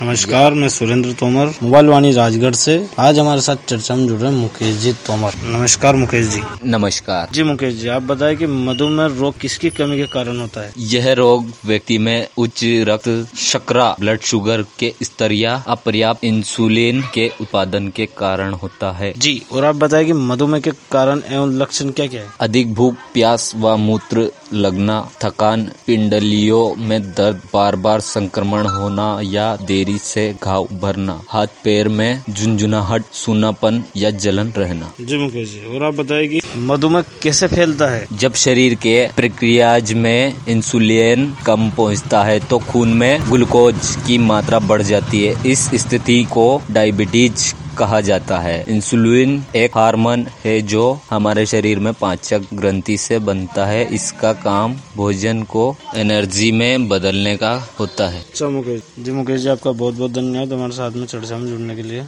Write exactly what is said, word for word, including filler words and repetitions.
नमस्कार, मैं सुरेंद्र तोमर, मोबाइल वाणी राजगढ़ से। आज हमारे साथ चर्चा में जुड़ रहे हैं मुकेश जी तोमर। नमस्कार मुकेश जी। नमस्कार जी मुकेश जी, आप बताएं कि मधुमेह रोग किसकी कमी के कारण होता है? यह रोग व्यक्ति में उच्च रक्त शर्करा ब्लड शुगर के स्तर या अपर्याप्त इंसुलिन के उत्पादन के कारण होता है। जी, और आप बताएं कि मधुमेह के कारण एवं लक्षण क्या क्या है? अधिक भूख, प्यास व मूत्र लगना, थकान, पिंडलियों में दर्द, बार बार संक्रमण होना या देरी से घाव भरना, हाथ पैर में झुंझुनाहट, सूनापन या जलन रहना। जी मुकेश जी, और आप बताएं कि मधुमेह कैसे फैलता है? जब शरीर के प्रक्रियाज में इंसुलिन कम पहुंचता है तो खून में ग्लूकोज की मात्रा बढ़ जाती है। इस स्थिति को डायबिटीज कहा जाता है। इंसुलिन एक हार्मोन है जो हमारे शरीर में पाचक ग्रंथि से बनता है। इसका काम भोजन को एनर्जी में बदलने का होता है। अच्छा मुकेश जी, मुकेश जी आपका बहुत बहुत धन्यवाद हमारे साथ में चर्चा में जुड़ने के लिए।